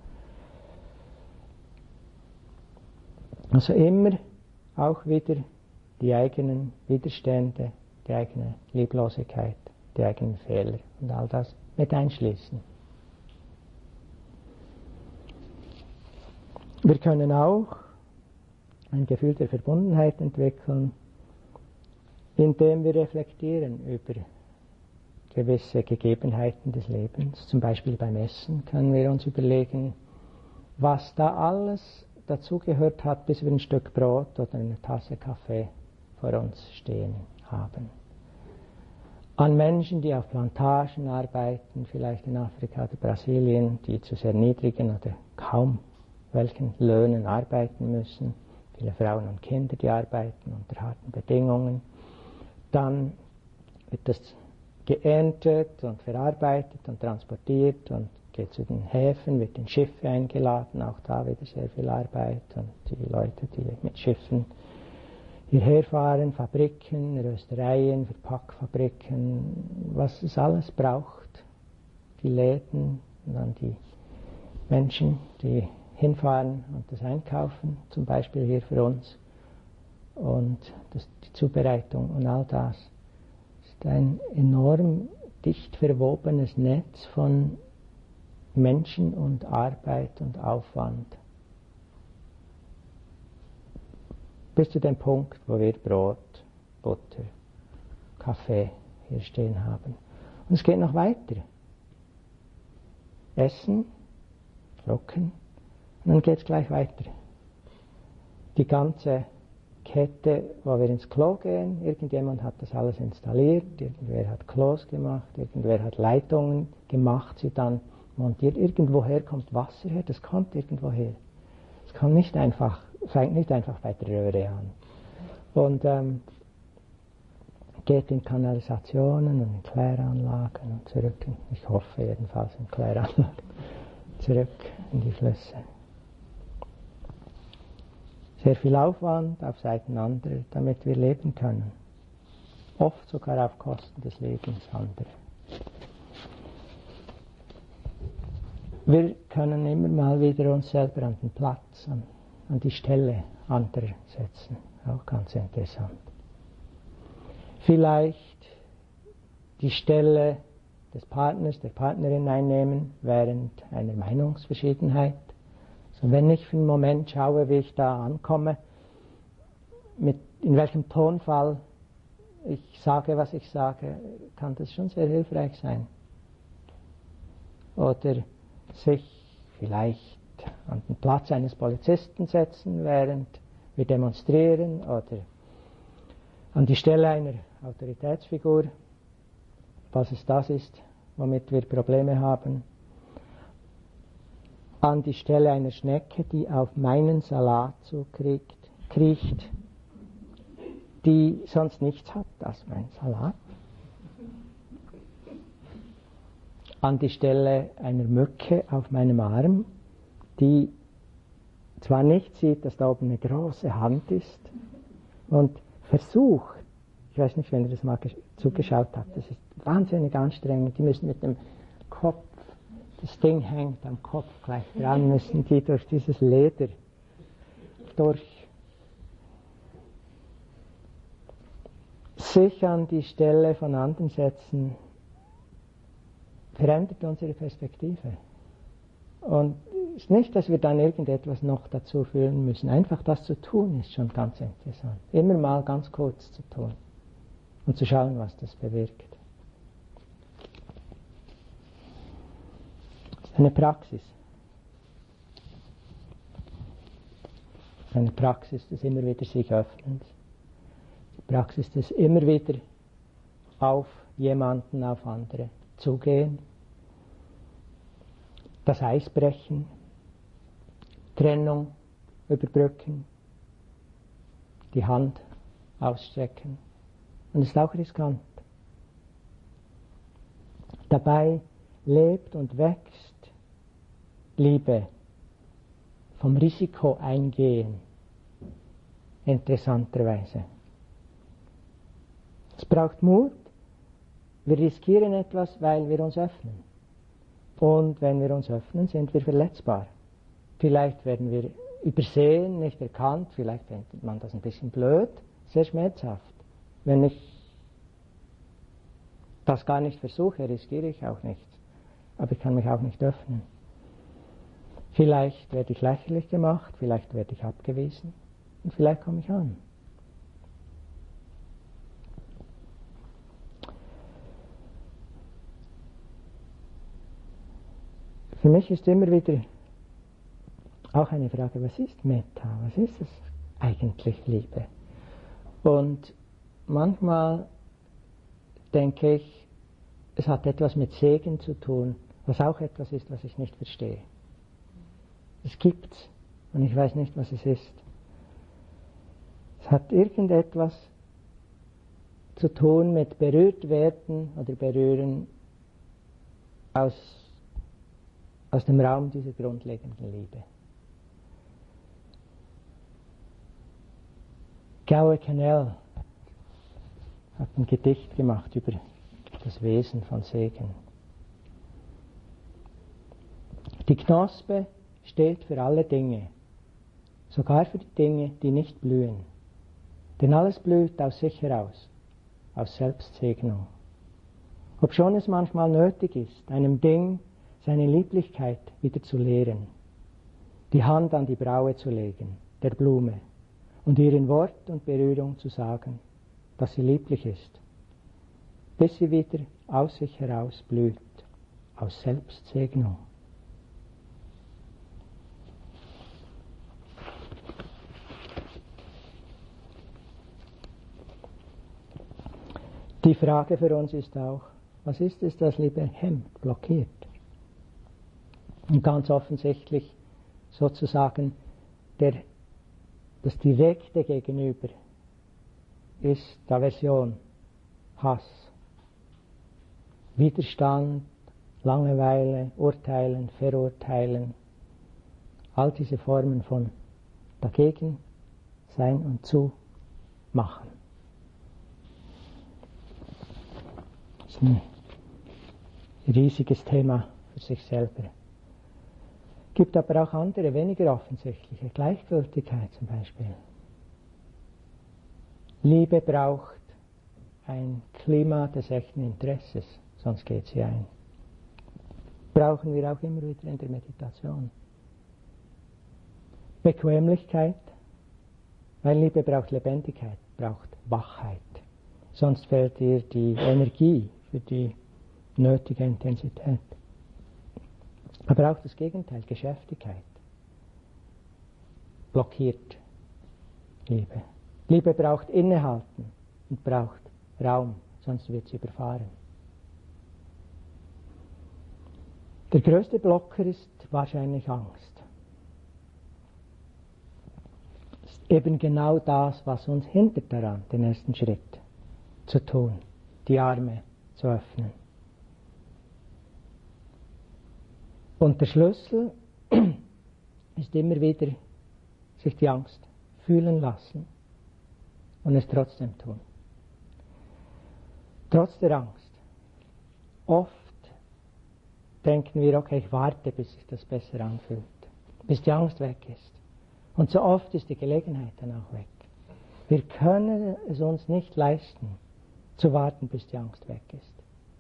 Also immer auch wieder die eigenen Widerstände, die eigene Lieblosigkeit, die eigenen Fehler und all das mit einschließen. Wir können auch ein Gefühl der Verbundenheit entwickeln, indem wir reflektieren über gewisse Gegebenheiten des Lebens. Zum Beispiel beim Essen können wir uns überlegen, was da alles dazugehört hat, bis wir ein Stück Brot oder eine Tasse Kaffee vor uns stehen haben. An Menschen, die auf Plantagen arbeiten, vielleicht in Afrika oder Brasilien, die zu sehr niedrigen oder kaum welchen Löhnen arbeiten müssen, viele Frauen und Kinder, die arbeiten unter harten Bedingungen. Dann wird das geerntet und verarbeitet und transportiert und geht zu den Häfen, wird in Schiffe eingeladen, auch da wieder sehr viel Arbeit und die Leute, die mit Schiffen hierher fahren, Fabriken, Röstereien, Verpackfabriken, was es alles braucht, die Läden und dann die Menschen, die hinfahren und das einkaufen, zum Beispiel hier für uns, und die Zubereitung und all das ist ein enorm dicht verwobenes Netz von Menschen und Arbeit und Aufwand. Bis zu dem Punkt, wo wir Brot, Butter, Kaffee hier stehen haben. Und es geht noch weiter. Essen, schlucken, und dann geht es gleich weiter. Die ganze Kette, wo wir ins Klo gehen, irgendjemand hat das alles installiert, irgendwer hat Klos gemacht, irgendwer hat Leitungen gemacht, sie dann montiert. Irgendwoher kommt Wasser her, das kommt irgendwoher. Es kommt nicht einfach, fängt nicht einfach bei der Röhre an. Und geht in Kanalisationen und in Kläranlagen und zurück, ich hoffe jedenfalls in Kläranlagen, zurück in die Flüsse. Sehr viel Aufwand auf Seiten anderer, damit wir leben können. Oft sogar auf Kosten des Lebens anderer. Wir können immer mal wieder uns selber an den Platz, an die Stelle anderer setzen. Auch ganz interessant. Vielleicht die Stelle des Partners, der Partnerin einnehmen während einer Meinungsverschiedenheit. Also wenn ich für einen Moment schaue, wie ich da ankomme, in welchem Tonfall ich sage, was ich sage, kann das schon sehr hilfreich sein. Oder sich vielleicht an den Platz eines Polizisten setzen, während wir demonstrieren, oder an die Stelle einer Autoritätsfigur, was es das ist, womit wir Probleme haben. An die Stelle einer Schnecke, die auf meinen Salat kriecht, die sonst nichts hat als mein Salat. An die Stelle einer Mücke auf meinem Arm, die zwar nicht sieht, dass da oben eine große Hand ist und versucht, ich weiß nicht, wenn ihr das mal zugeschaut habt, das ist wahnsinnig anstrengend, die müssen mit dem Kopf Das Ding hängt am Kopf gleich dran, müssen die durch dieses Leder durch. Sich an die Stelle von anderen setzen, verändert unsere Perspektive. Und es ist nicht, dass wir dann irgendetwas noch dazu fühlen müssen. Einfach das zu tun ist schon ganz interessant. Immer mal ganz kurz zu tun und zu schauen, was das bewirkt. Eine Praxis. Eine Praxis des immer wieder sich Öffnens. Die Praxis des immer wieder auf jemanden, auf andere zugehen. Das Eis brechen. Trennung überbrücken. Die Hand ausstrecken. Und es ist auch riskant. Dabei lebt und wächst Liebe vom Risiko eingehen, interessanterweise. Es braucht Mut, wir riskieren etwas, weil wir uns öffnen. Und wenn wir uns öffnen, sind wir verletzbar. Vielleicht werden wir übersehen, nicht erkannt, vielleicht findet man das ein bisschen blöd, sehr schmerzhaft. Wenn ich das gar nicht versuche, riskiere ich auch nichts. Aber ich kann mich auch nicht öffnen. Vielleicht werde ich lächerlich gemacht, vielleicht werde ich abgewiesen und vielleicht komme ich an. Für mich ist immer wieder auch eine Frage, was ist Metta? Was ist es eigentlich, Liebe? Und manchmal denke ich, es hat etwas mit Segen zu tun, was auch etwas ist, was ich nicht verstehe. Es gibt's und ich weiß nicht, was es ist. Es hat irgendetwas zu tun mit berührt werden oder berühren aus dem Raum dieser grundlegenden Liebe. Gaue Canel hat ein Gedicht gemacht über das Wesen von Segen. Die Knospe steht für alle Dinge, sogar für die Dinge, die nicht blühen. Denn alles blüht aus sich heraus, aus Selbstsegnung. Obschon es manchmal nötig ist, einem Ding seine Lieblichkeit wieder zu lehren, die Hand an die Braue zu legen, der Blume, und ihr in Wort und Berührung zu sagen, dass sie lieblich ist, bis sie wieder aus sich heraus blüht, aus Selbstsegnung. Die Frage für uns ist auch, was ist es, das Liebe hemmt, blockiert? Und ganz offensichtlich sozusagen das direkte Gegenüber ist Aversion, Hass, Widerstand, Langeweile, Urteilen, Verurteilen, all diese Formen von dagegen sein und zu machen. Das ist ein riesiges Thema für sich selber. Es gibt aber auch andere, weniger offensichtliche, Gleichgültigkeit zum Beispiel. Liebe braucht ein Klima des echten Interesses, sonst geht sie ein. Brauchen wir auch immer wieder in der Meditation. Bequemlichkeit, weil Liebe braucht Lebendigkeit, braucht Wachheit. Sonst fehlt ihr die Energie für die nötige Intensität. Aber auch das Gegenteil, Geschäftigkeit, blockiert Liebe. Liebe braucht Innehalten und braucht Raum, sonst wird sie überfahren. Der größte Blocker ist wahrscheinlich Angst. Das ist eben genau das, was uns hindert daran, den ersten Schritt zu tun, die Arme zu öffnen. Und der Schlüssel ist immer wieder, sich die Angst fühlen lassen und es trotzdem tun. Trotz der Angst. Oft denken wir, okay, ich warte, bis sich das besser anfühlt, bis die Angst weg ist. Und so oft ist die Gelegenheit dann auch weg. Wir können es uns nicht leisten, zu warten, bis die Angst weg ist.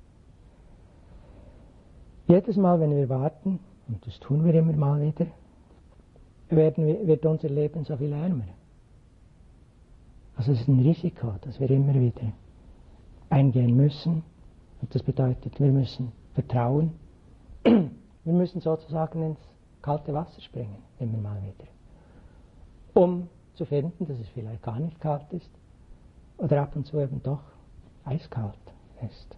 Jedes Mal, wenn wir warten, und das tun wir immer mal wieder, wird unser Leben so viel ärmer. Also es ist ein Risiko, das wir immer wieder eingehen müssen. Und das bedeutet, wir müssen vertrauen. Wir müssen sozusagen ins kalte Wasser springen, immer mal wieder. Um zu finden, dass es vielleicht gar nicht kalt ist oder ab und zu eben doch eiskalt ist.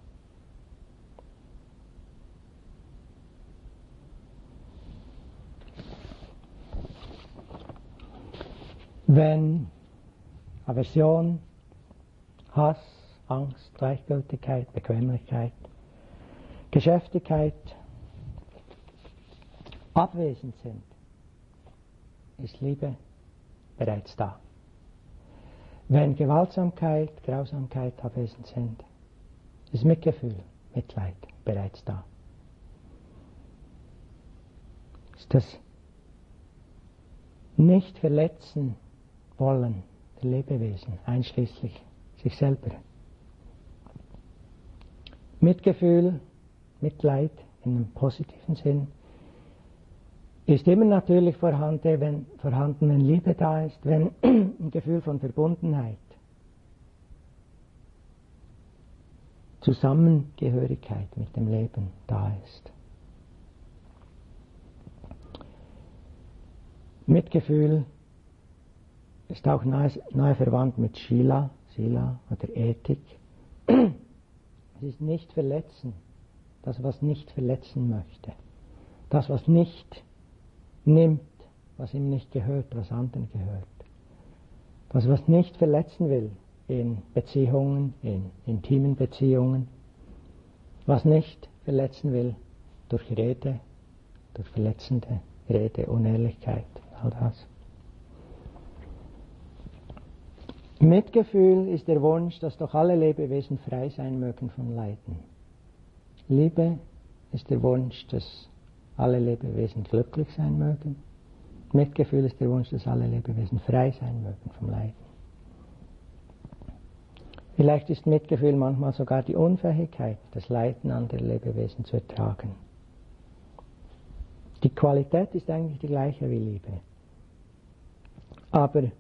Wenn Aversion, Hass, Angst, Gleichgültigkeit, Bequemlichkeit, Geschäftigkeit abwesend sind, ist Liebe bereits da. Wenn Gewaltsamkeit, Grausamkeit abwesend sind, ist Mitgefühl, Mitleid bereits da. Ist das nicht verletzen wollen der Lebewesen, einschließlich sich selber. Mitgefühl, Mitleid in einem positiven Sinn ist immer natürlich vorhanden, wenn Liebe da ist, wenn ein Gefühl von Verbundenheit, Zusammengehörigkeit mit dem Leben da ist. Mitgefühl ist auch nahe verwandt mit Sila oder Ethik. Es ist nicht verletzen, das was nicht verletzen möchte. Das was nicht nimmt, was ihm nicht gehört, was anderen gehört. Das was nicht verletzen will in Beziehungen, in intimen Beziehungen. Was nicht verletzen will durch Rede, durch verletzende Rede, Unehrlichkeit, all das. Mitgefühl ist der Wunsch, dass doch alle Lebewesen frei sein mögen von Leiden. Liebe ist der Wunsch, dass alle Lebewesen glücklich sein mögen. Mitgefühl ist der Wunsch, dass alle Lebewesen frei sein mögen vom Leiden. Vielleicht ist Mitgefühl manchmal sogar die Unfähigkeit, das Leiden anderer Lebewesen zu ertragen. Die Qualität ist eigentlich die gleiche wie Liebe. Aber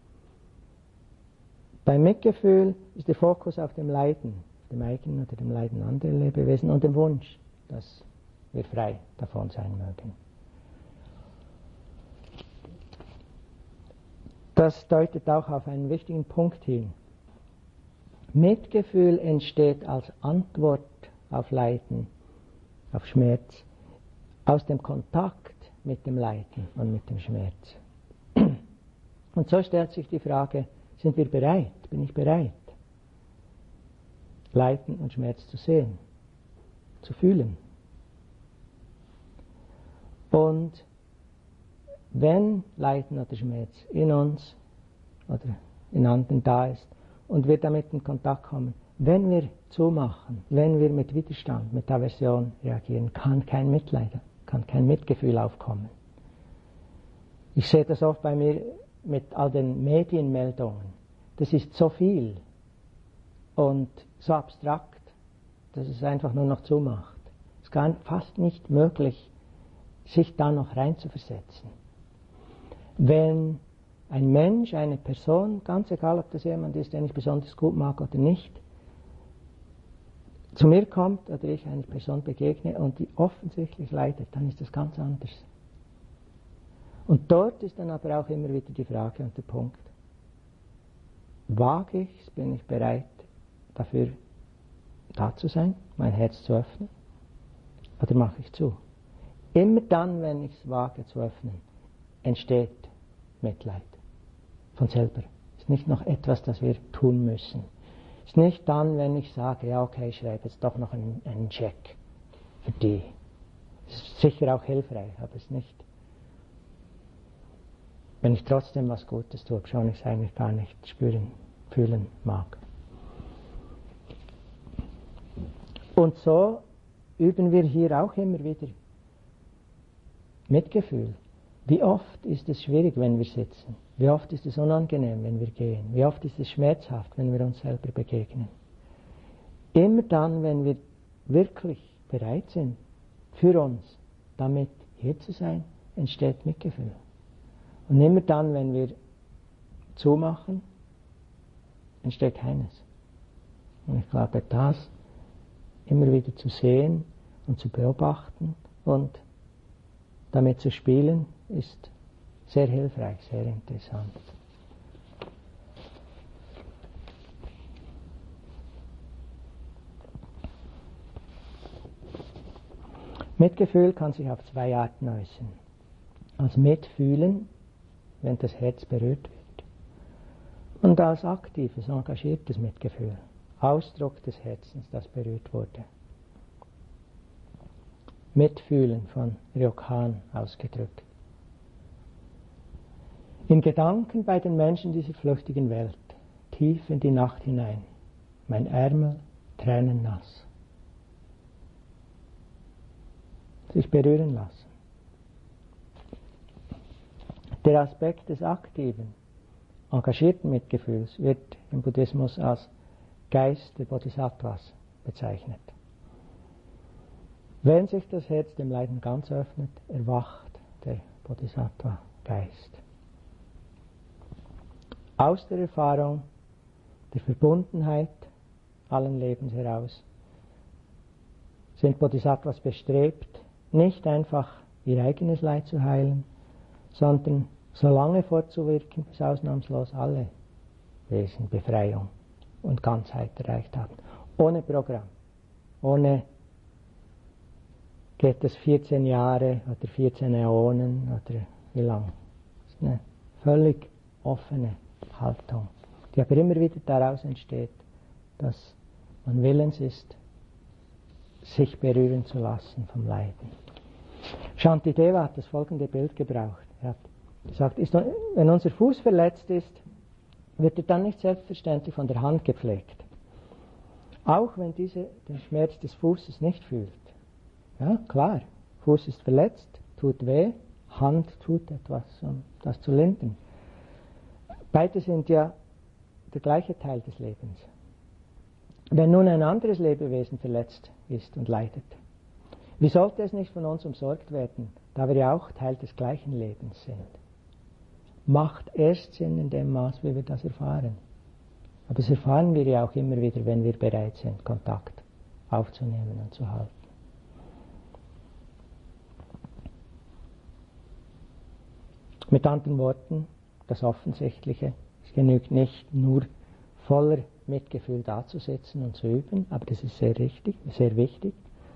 beim Mitgefühl ist der Fokus auf dem Leiden, dem eigenen oder dem Leiden anderer Lebewesen und dem Wunsch, dass wir frei davon sein mögen. Das deutet auch auf einen wichtigen Punkt hin. Mitgefühl entsteht als Antwort auf Leiden, auf Schmerz, aus dem Kontakt mit dem Leiden und mit dem Schmerz. Und so stellt sich die Frage, sind wir bereit? Bin ich bereit, Leiden und Schmerz zu sehen, zu fühlen? Und wenn Leiden oder Schmerz in uns oder in anderen da ist und wir damit in Kontakt kommen, wenn wir zumachen, wenn wir mit Widerstand, mit Aversion reagieren, kann kein Mitleid, kann kein Mitgefühl aufkommen. Ich sehe das oft bei mir mit all den Medienmeldungen. Das ist so viel und so abstrakt, dass es einfach nur noch zumacht. Es ist gar fast nicht möglich, sich da noch reinzuversetzen. Wenn ein Mensch, eine Person, ganz egal ob das jemand ist, den ich besonders gut mag oder nicht, zu mir kommt oder ich einer Person begegne und die offensichtlich leidet, dann ist das ganz anders. Und dort ist dann aber auch immer wieder die Frage und der Punkt, wage ich es, bin ich bereit, dafür da zu sein, mein Herz zu öffnen, oder mache ich zu? Immer dann, wenn ich es wage zu öffnen, entsteht Mitleid von selber. Es ist nicht noch etwas, das wir tun müssen. Es ist nicht dann, wenn ich sage, ja okay, ich schreibe jetzt doch noch einen Check für die. Es ist sicher auch hilfreich, aber es ist nicht, wenn ich trotzdem was Gutes tue, obschon ich es eigentlich gar nicht spüren, fühlen mag. Und so üben wir hier auch immer wieder Mitgefühl. Wie oft ist es schwierig, wenn wir sitzen? Wie oft ist es unangenehm, wenn wir gehen? Wie oft ist es schmerzhaft, wenn wir uns selber begegnen? Immer dann, wenn wir wirklich bereit sind, für uns damit hier zu sein, entsteht Mitgefühl. Und immer dann, wenn wir zumachen, entsteht keines. Und ich glaube, das immer wieder zu sehen und zu beobachten und damit zu spielen, ist sehr hilfreich, sehr interessant. Mitgefühl kann sich auf zwei Arten äußern. Als Mitfühlen, wenn das Herz berührt wird, und als aktives, engagiertes Mitgefühl, Ausdruck des Herzens, das berührt wurde. Mitfühlen von Ryokan ausgedrückt. In Gedanken bei den Menschen dieser flüchtigen Welt, tief in die Nacht hinein, mein Ärmel tränennass. Sich berühren lassen. Der Aspekt des aktiven, engagierten Mitgefühls wird im Buddhismus als Geist der Bodhisattvas bezeichnet. Wenn sich das Herz dem Leiden ganz öffnet, erwacht der Bodhisattva-Geist. Aus der Erfahrung der Verbundenheit allen Lebens heraus sind Bodhisattvas bestrebt, nicht einfach ihr eigenes Leid zu heilen, sondern so lange fortzuwirken, bis ausnahmslos alle Wesen Befreiung und Ganzheit erreicht haben. Ohne Programm, ohne geht es 14 Jahre oder 14 Äonen oder wie lang. Das ist eine völlig offene Haltung, die aber immer wieder daraus entsteht, dass man willens ist, sich berühren zu lassen vom Leiden. Shantideva hat das folgende Bild gebraucht. Er hat gesagt, wenn unser Fuß verletzt ist, wird er dann nicht selbstverständlich von der Hand gepflegt. Auch wenn diese den Schmerz des Fußes nicht fühlt. Ja, klar, Fuß ist verletzt, tut weh, Hand tut etwas, um das zu lindern. Beide sind ja der gleiche Teil des Lebens. Wenn nun ein anderes Lebewesen verletzt ist und leidet, wie sollte es nicht von uns umsorgt werden, da wir ja auch Teil des gleichen Lebens sind? Macht erst Sinn in dem Maß, wie wir das erfahren. Aber das erfahren wir ja auch immer wieder, wenn wir bereit sind, Kontakt aufzunehmen und zu halten. Mit anderen Worten, das Offensichtliche, es genügt nicht nur voller Mitgefühl dazusitzen und zu üben, aber das ist sehr richtig, sehr wichtig.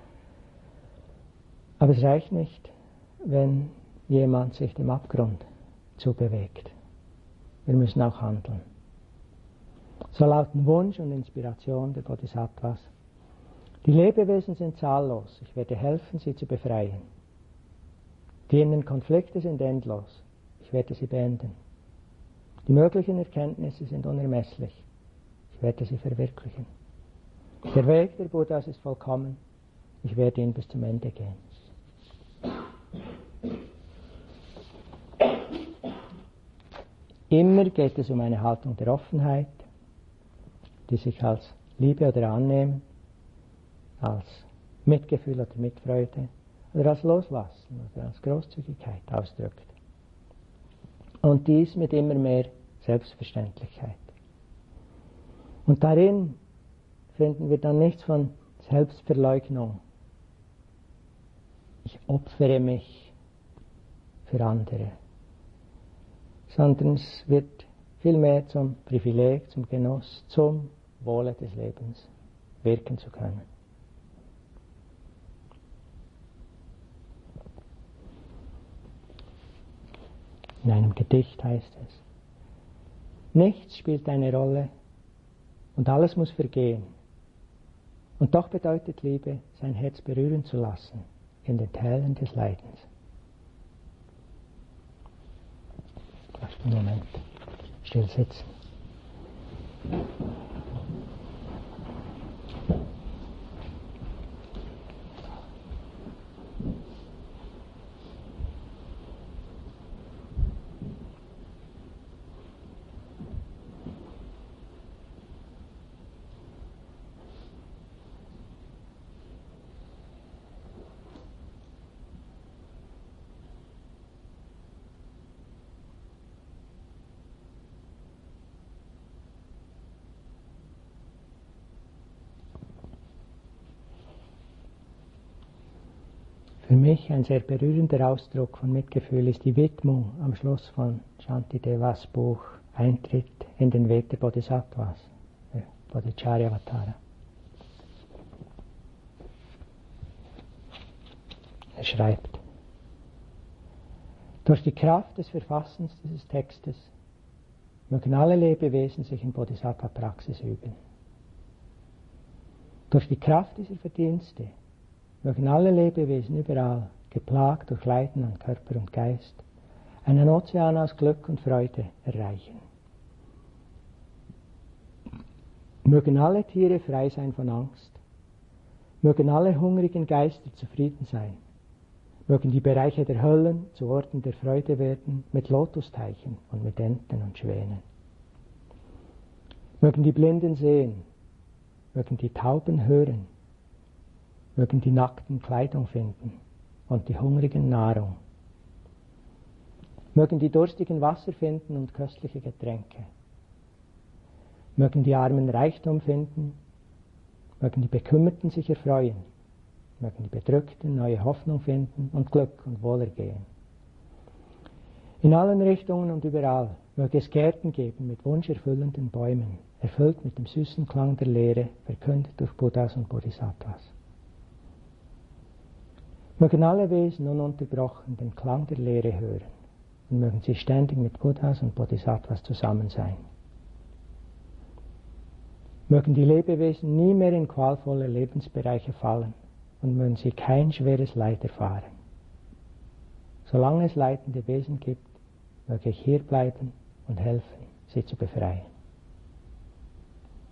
Aber es reicht nicht, wenn jemand sich dem Abgrund zubewegt. Wir müssen auch handeln. So lauten Wunsch und Inspiration der Bodhisattvas. Die Lebewesen sind zahllos, ich werde helfen, sie zu befreien. Die inneren Konflikte sind endlos, ich werde sie beenden. Die möglichen Erkenntnisse sind unermesslich, ich werde sie verwirklichen. Der Weg der Buddhas ist vollkommen, ich werde ihn bis zum Ende gehen. Immer geht es um eine Haltung der Offenheit, die sich als Liebe oder Annehmen, als Mitgefühl oder Mitfreude oder als Loslassen oder als Großzügigkeit ausdrückt. Und dies mit immer mehr Selbstverständlichkeit. Und darin finden wir dann nichts von Selbstverleugnung. Ich opfere mich für andere. Sondern es wird vielmehr zum Privileg, zum Genuss, zum Wohle des Lebens wirken zu können. In einem Gedicht heißt es, nichts spielt eine Rolle und alles muss vergehen. Und doch bedeutet Liebe, sein Herz berühren zu lassen in den Tälern des Leidens. Einen Moment, still sitzen. Für mich ein sehr berührender Ausdruck von Mitgefühl ist die Widmung am Schluss von Shantidevas Buch Eintritt in den Weg der Bodhisattvas, der Bodhicharyavatara. Er schreibt: Durch die Kraft des Verfassens dieses Textes mögen alle Lebewesen sich in Bodhisattva-Praxis üben. Durch die Kraft dieser Verdienste mögen alle Lebewesen überall, geplagt durch Leiden an Körper und Geist, einen Ozean aus Glück und Freude erreichen. Mögen alle Tiere frei sein von Angst, mögen alle hungrigen Geister zufrieden sein, mögen die Bereiche der Höllen zu Orten der Freude werden, mit Lotusteichen und mit Enten und Schwänen. Mögen die Blinden sehen, mögen die Tauben hören, mögen die Nackten Kleidung finden und die Hungrigen Nahrung. Mögen die Durstigen Wasser finden und köstliche Getränke. Mögen die Armen Reichtum finden, mögen die Bekümmerten sich erfreuen, mögen die Bedrückten neue Hoffnung finden und Glück und Wohlergehen. In allen Richtungen und überall möge es Gärten geben mit wunscherfüllenden Bäumen, erfüllt mit dem süßen Klang der Lehre, verkündet durch Buddhas und Bodhisattvas. Mögen alle Wesen ununterbrochen den Klang der Lehre hören und mögen sie ständig mit Buddhas und Bodhisattvas zusammen sein. Mögen die Lebewesen nie mehr in qualvolle Lebensbereiche fallen und mögen sie kein schweres Leid erfahren. Solange es leidende Wesen gibt, möge ich hier bleiben und helfen, sie zu befreien.